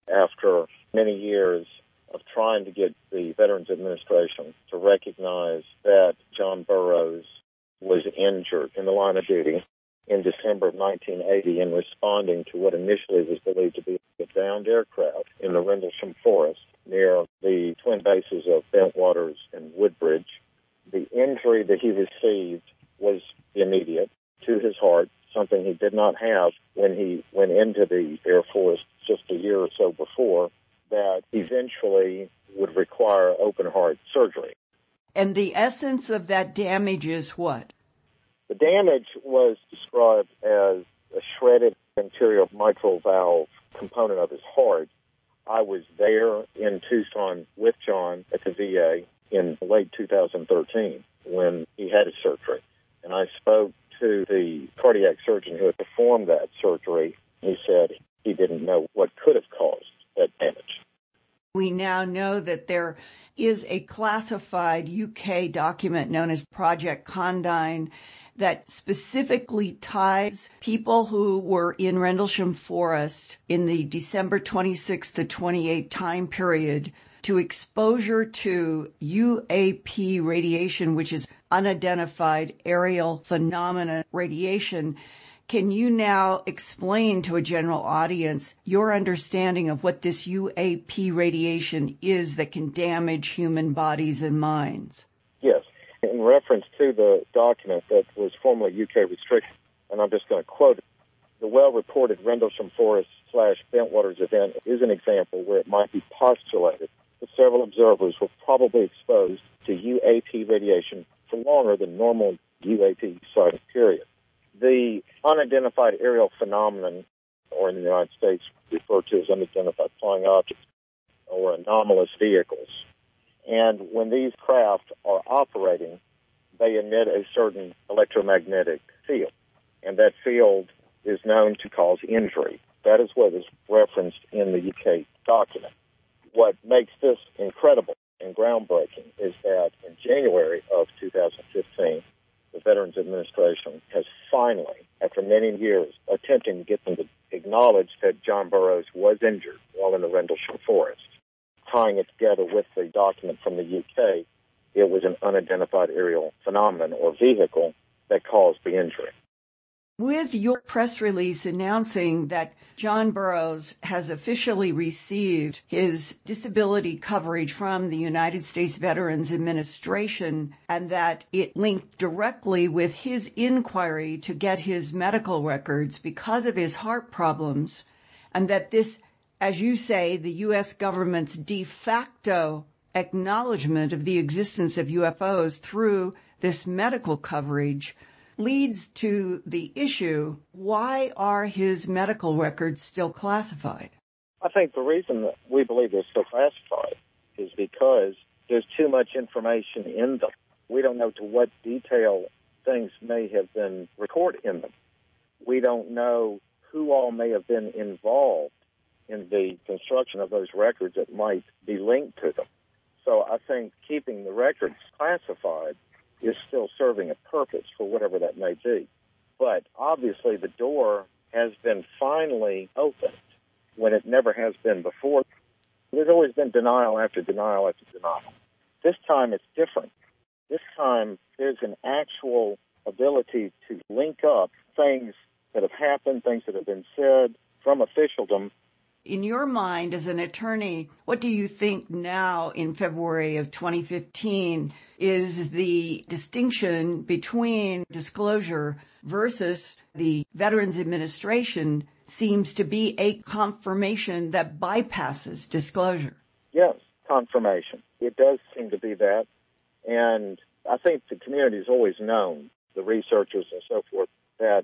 after many years of trying to get the Veterans Administration to recognize that John Burroughs was injured in the line of duty in December of 1980 in responding to what initially was believed to be a downed aircraft in the Rendlesham Forest near the twin bases of Bentwaters and Woodbridge. The injury that he received was immediate to his heart, something he did not have when he went into the Air Force just a year or so before, that eventually would require open-heart surgery. And the essence of that damage is what? The damage was described as a shredded anterior mitral valve component of his heart. I was there in Tucson with John at the VA in late 2013 when he had his surgery. And I spoke to the cardiac surgeon who had performed that surgery. He said he didn't know what could have caused that damage. We now know that there is a classified UK document known as Project Condign that specifically ties people who were in Rendlesham Forest in the December 26th to 28th time period to exposure to UAP radiation, which is unidentified aerial phenomena radiation. Can you now explain to a general audience your understanding of what this UAP radiation is that can damage human bodies and minds? Yes. In reference to the document that was formerly UK restricted, and I'm just going to quote it, the well-reported Rendlesham Forest/Bentwaters event is an example where it might be postulated that several observers were probably exposed to UAP radiation for longer than normal UAP sighting period. The unidentified aerial phenomenon, or in the United States referred to as unidentified flying objects, or anomalous vehicles. And when these craft are operating, they emit a certain electromagnetic field, and that field is known to cause injury. That is what is referenced in the UK document. What makes this incredible and groundbreaking is that in January of 2015, the Veterans Administration has finally, after many years, attempting to get them to acknowledge that John Burroughs was injured while in the Rendlesham Forest. Tying it together with the document from the UK, it was an unidentified aerial phenomenon or vehicle that caused the injury. With your press release announcing that John Burroughs has officially received his disability coverage from the United States Veterans Administration and that it linked directly with his inquiry to get his medical records because of his heart problems, and that this, as you say, the U.S. government's de facto acknowledgement of the existence of UFOs through this medical coverage, leads to the issue, why are his medical records still classified? I think the reason that we believe they're still classified is because there's too much information in them. We don't know to what detail things may have been recorded in them. We don't know who all may have been involved in the construction of those records that might be linked to them. So I think keeping the records classified is still serving a purpose for whatever that may be. But obviously the door has been finally opened when it never has been before. There's always been denial after denial after denial. This time it's different. This time there's an actual ability to link up things that have happened, things that have been said from officialdom. In your mind as an attorney, what do you think now in February of 2015 is the distinction between disclosure versus the Veterans Administration seems to be a confirmation that bypasses disclosure? Yes, confirmation. It does seem to be that. And I think the community has always known, the researchers and so forth, that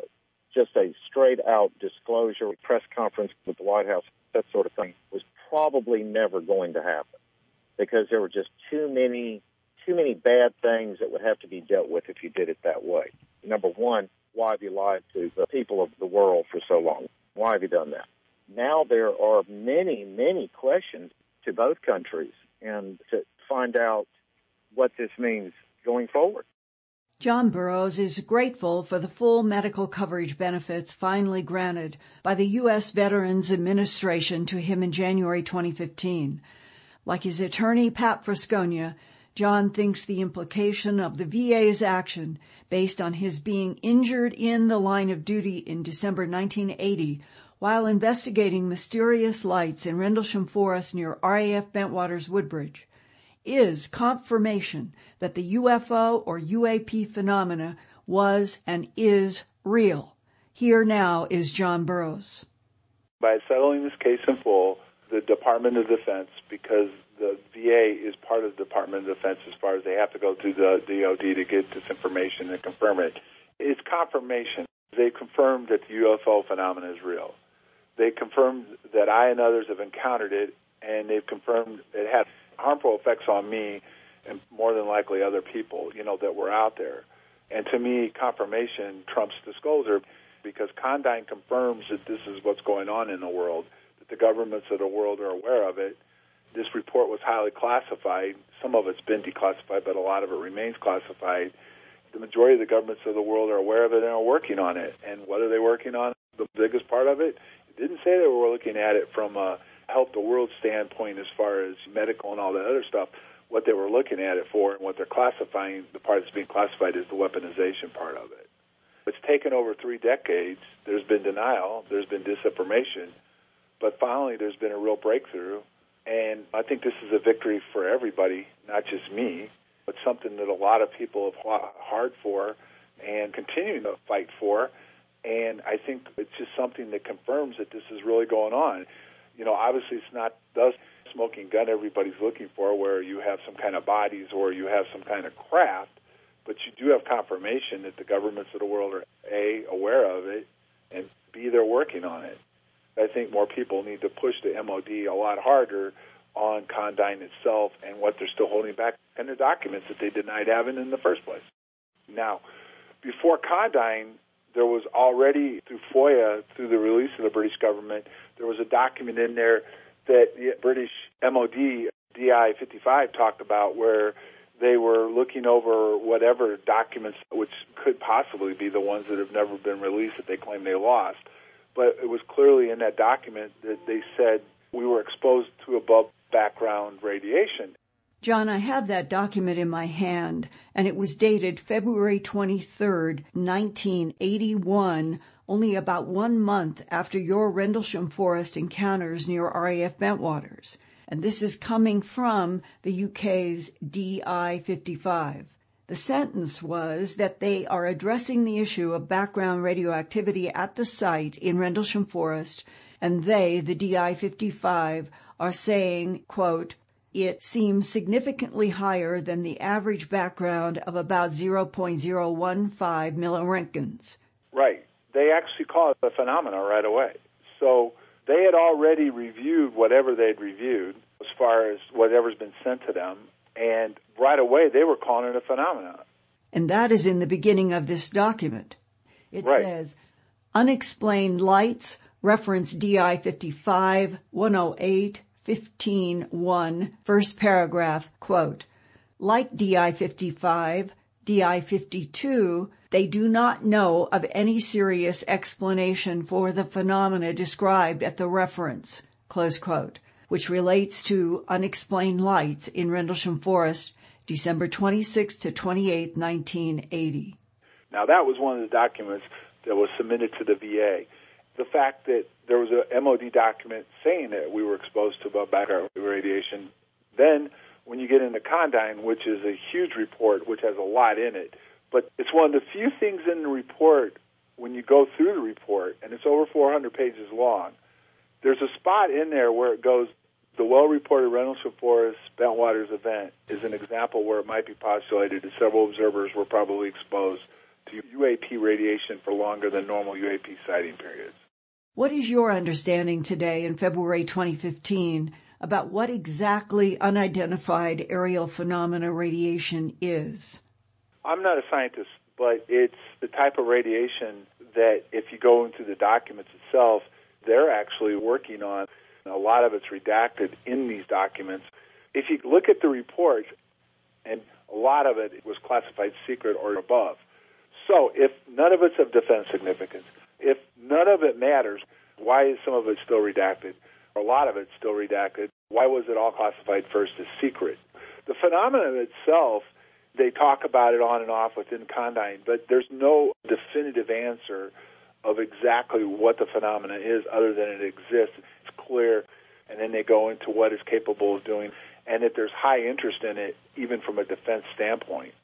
just a straight-out disclosure, press conference with the White House, that sort of thing, was probably never going to happen because there were just too many bad things that would have to be dealt with if you did it that way. Number one, why have you lied to the people of the world for so long? Why have you done that? Now there are many, many questions to both countries and to find out what this means going forward. John Burroughs is grateful for the full medical coverage benefits finally granted by the U.S. Veterans Administration to him in January 2015. Like his attorney, Pat Frascogna, John thinks the implication of the VA's action, based on his being injured in the line of duty in December 1980 while investigating mysterious lights in Rendlesham Forest near RAF Bentwaters Woodbridge, is confirmation that the UFO or UAP phenomena was and is real. Here now is John Burroughs. By settling this case in full, the Department of Defense, because the VA is part of the Department of Defense as far as they have to go through the DOD to get this information and confirm it, it's confirmation. They confirmed that the UFO phenomenon is real. They confirmed that I and others have encountered it, and they've confirmed it had harmful effects on me and more than likely other people, that were out there. And to me, confirmation trumps disclosure, because Condign confirms that this is what's going on in the world, that the governments of the world are aware of it. This report was highly classified. Some of it's been declassified, but a lot of it remains classified. The majority of the governments of the world are aware of it and are working on it. And what are they working on? The biggest part of it, it didn't say that we're looking at it from a help the world standpoint as far as medical and all that other stuff. What they were looking at it for and what they're classifying, the part that's being classified is the weaponization part of it. It's taken over 3 decades. There's been denial. There's been disinformation. But finally, there's been a real breakthrough. And I think this is a victory for everybody, not just me, but something that a lot of people have fought hard for and continue to fight for. And I think it's just something that confirms that this is really going on. Obviously it's not the smoking gun everybody's looking for, where you have some kind of bodies or you have some kind of craft, but you do have confirmation that the governments of the world are, A, aware of it, and B, they're working on it. I think more people need to push the MOD a lot harder on Condign itself and what they're still holding back and the documents that they denied having in the first place. Now, before Condign, there was already, through FOIA, through the release of the British government, there was a document in there that the British MOD, DI-55, talked about, where they were looking over whatever documents, which could possibly be the ones that have never been released that they claim they lost. But it was clearly in that document that they said we were exposed to above background radiation. John, I have that document in my hand, and it was dated February 23rd, 1981, only about 1 month after your Rendlesham Forest encounters near RAF Bentwaters. And this is coming from the UK's DI-55. The sentence was that they are addressing the issue of background radioactivity at the site in Rendlesham Forest, and they, the DI-55, are saying, quote, it seems significantly higher than the average background of about 0.015 milliroentgens. Right. They actually call it a phenomena right away. So they had already reviewed whatever they'd reviewed as far as whatever's been sent to them, and right away they were calling it a phenomena. And that is in the beginning of this document. It says, unexplained lights, reference DI-55, 108, 15.1, first paragraph, quote, like DI-55, DI-52, they do not know of any serious explanation for the phenomena described at the reference, close quote, which relates to unexplained lights in Rendlesham Forest, December 26 to 28, 1980. Now, that was one of the documents that was submitted to the VA. The fact that there was a MOD document saying that we were exposed to above background radiation. Then, when you get into Condign, which is a huge report, which has a lot in it, but it's one of the few things in the report, when you go through the report, and it's over 400 pages long, there's a spot in there where it goes, the well-reported Rendlesham Forest Bentwaters event is an example where it might be postulated that several observers were probably exposed to UAP radiation for longer than normal UAP sighting periods. What is your understanding today in February 2015 about what exactly unidentified aerial phenomena radiation is? I'm not a scientist, but it's the type of radiation that if you go into the documents itself, they're actually working on. A lot of it's redacted in these documents. If you look at the report, and A lot of it was classified secret or above. So if none of it's of defense significance, if none of it matters, why is some of it still redacted? A lot of it's still redacted. Why was it all classified first as secret? The phenomenon itself, they talk about it on and off within Condign, but there's no definitive answer of exactly what the phenomenon is other than it exists. It's clear, and then they go into what it's capable of doing, and that there's high interest in it, even from a defense standpoint.